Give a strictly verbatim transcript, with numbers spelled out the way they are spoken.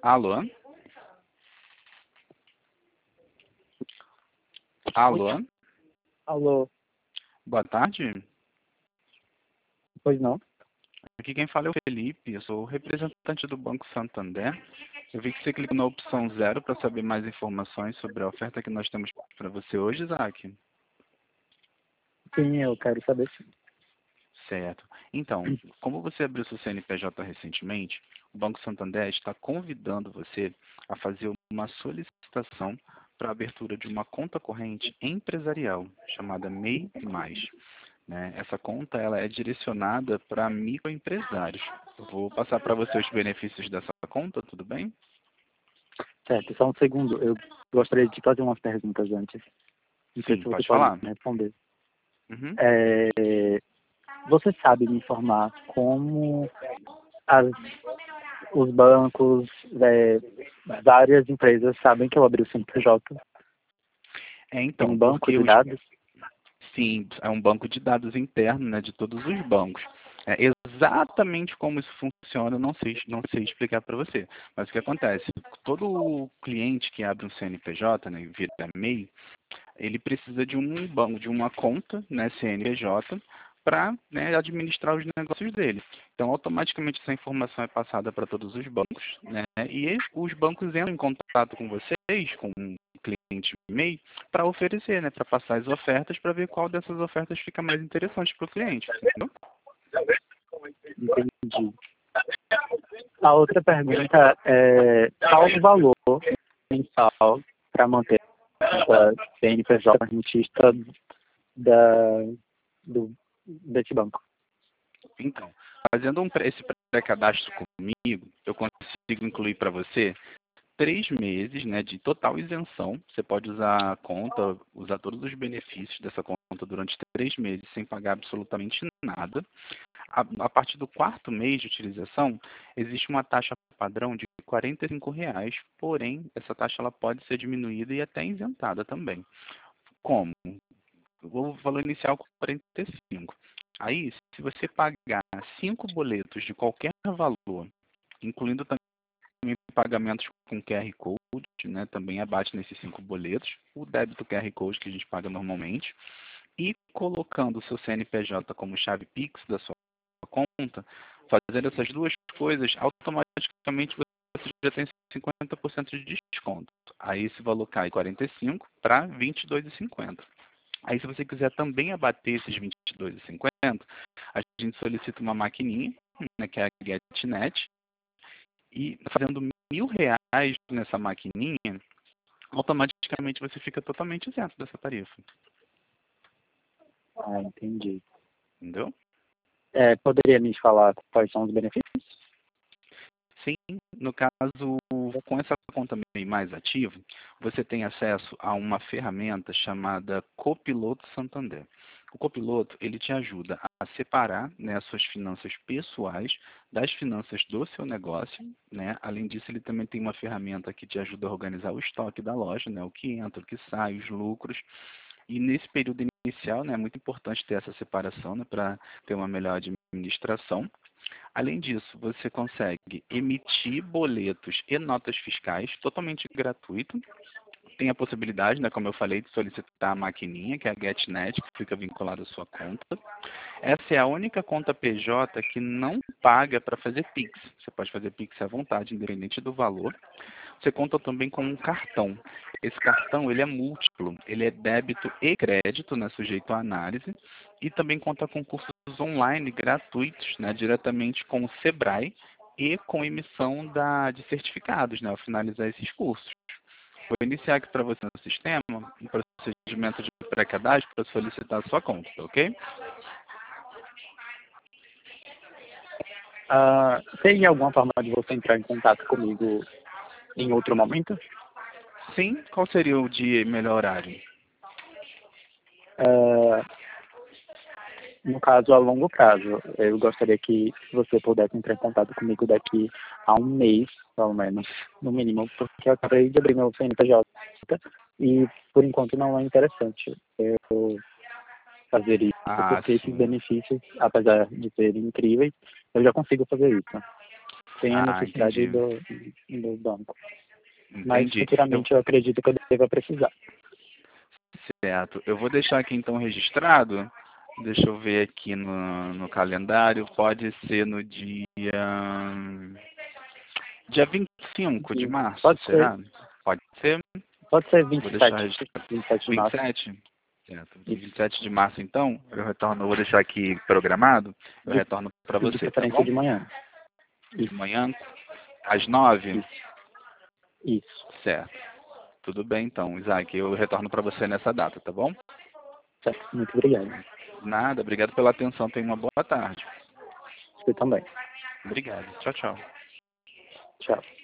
Alô? Alô? Alô, Boa tarde. pois não? Aqui quem fala é o Felipe, eu sou o representante do Banco Santander. Eu vi que você clicou na opção zero para saber mais informações sobre a oferta que nós temos para você hoje, Isaac. Sim, eu quero saber sim. Certo. Então, como você abriu seu C N P J recentemente, o Banco Santander está convidando você a fazer uma solicitação para a abertura de uma conta corrente empresarial, chamada M E I Mais. Né? Essa conta ela é direcionada para microempresários. Eu vou passar para você os benefícios dessa conta, tudo bem? Certo, só um segundo. Eu gostaria de fazer umas perguntas antes. Não sei Sim, se você pode pode falar. me responder. Uhum. É, você sabe me informar como as, os bancos, é, várias empresas sabem que eu abri o C N P J? É, Tem então, um banco porque de os, dados? sim, é um banco de dados interno, né, de todos os bancos. É, exatamente como isso funciona, eu não sei, não sei explicar para você. Mas o que acontece? Todo cliente que abre um C N P J, né, vira M E I, ele precisa de um banco, de uma conta, né, C N P J, para, né, administrar os negócios dele. Então, automaticamente essa informação é passada para todos os bancos, né, e os bancos entram em contato com vocês, com o cliente M E I, para oferecer, né, para passar as ofertas, para ver qual dessas ofertas fica mais interessante para o cliente. Entendeu? Entendi. A outra pergunta é qual o valor mensal para manter essa C N P J rentista da, do, desse banco? Então, fazendo um, pré- esse pré-cadastro comigo, eu consigo incluir para você três meses, né, de total isenção. Você pode usar a conta, usar todos os benefícios dessa conta durante três meses sem pagar absolutamente nada. A, a partir do quarto mês de utilização, existe uma taxa padrão de quarenta e cinco reais, porém, essa taxa ela pode ser diminuída e até isentada também. Como? O valor inicial é quarenta e cinco. Aí, se você pagar cinco boletos de qualquer valor, incluindo também pagamentos com Q R Code, né, também abate nesses cinco boletos, o débito Q R Code que a gente paga normalmente, e colocando o seu C N P J como chave Pix da sua conta, fazendo essas duas coisas, automaticamente você já tem cinquenta por cento de desconto. Aí esse valor cai quarenta e cinco para vinte e dois reais e cinquenta centavos. Aí se você quiser também abater esses vinte e dois reais e cinquenta centavos, a gente solicita uma maquininha, né, que é a GetNet, e fazendo mil reais nessa maquininha, automaticamente você fica totalmente isento dessa tarifa. Ah, entendi. Entendeu? É, poderia me falar quais são os benefícios? Sim, no caso, com essa conta M E I mais ativa, você tem acesso a uma ferramenta chamada Copiloto Santander. O Copiloto, ele te ajuda a separar, né, as suas finanças pessoais das finanças do seu negócio, né? Além disso, ele também tem uma ferramenta que te ajuda a organizar o estoque da loja, né, o que entra, o que sai, os lucros. E nesse período inicial, né, é muito importante ter essa separação, né, para ter uma melhor administração. Além disso, você consegue emitir boletos e notas fiscais totalmente gratuito. Tem a possibilidade, né, como eu falei, de solicitar a maquininha, que é a GetNet, que fica vinculada à sua conta. Essa é a única conta P J que não paga para fazer Pix. Você pode fazer Pix à vontade, independente do valor. Você conta também com um cartão. Esse cartão ele é múltiplo, ele é débito e crédito, né, sujeito à análise, e também conta com cursos online gratuitos, né, diretamente com o Sebrae e com emissão da, de certificados, né, ao finalizar esses cursos. Vou iniciar aqui para você no sistema um procedimento de pré-cadastro para solicitar a sua conta, ok? Ah, tem alguma forma de você entrar em contato comigo em outro momento? Sim, qual seria o dia e melhor horário? Ah, no caso, a longo prazo, eu gostaria que você pudesse entrar em contato comigo daqui a um mês, pelo menos, no mínimo, porque eu acabei de abrir meu C N P J e, por enquanto, não é interessante eu fazer isso, Ah, porque esses sim. benefícios, apesar de serem incríveis, eu já consigo fazer isso. sem a Ah, necessidade entendi. do, do banco. Mas Entendi. Eu, futuramente eu acredito que eu deva precisar. certo. Eu vou deixar aqui então registrado. Deixa eu ver aqui no, no calendário. Pode ser no dia. Dia vinte e cinco de E março, pode ser, será? Pode ser? pode ser Vou deixar vinte e sete, registrado. vinte e sete de vinte e março. sete? Certo. Isso. vinte e sete de março, então, eu retorno, eu vou deixar aqui programado, eu De, retorno para de você, tá preferência bom? de manhã. De Isso, manhã, às nove? isso, isso. Certo. Tudo bem, então, Isaac, eu retorno para você nessa data, tá bom? Certo. Muito obrigado. Nada, obrigado pela atenção, tenha uma boa tarde. Você também. Obrigado. Tchau, tchau. Tchau.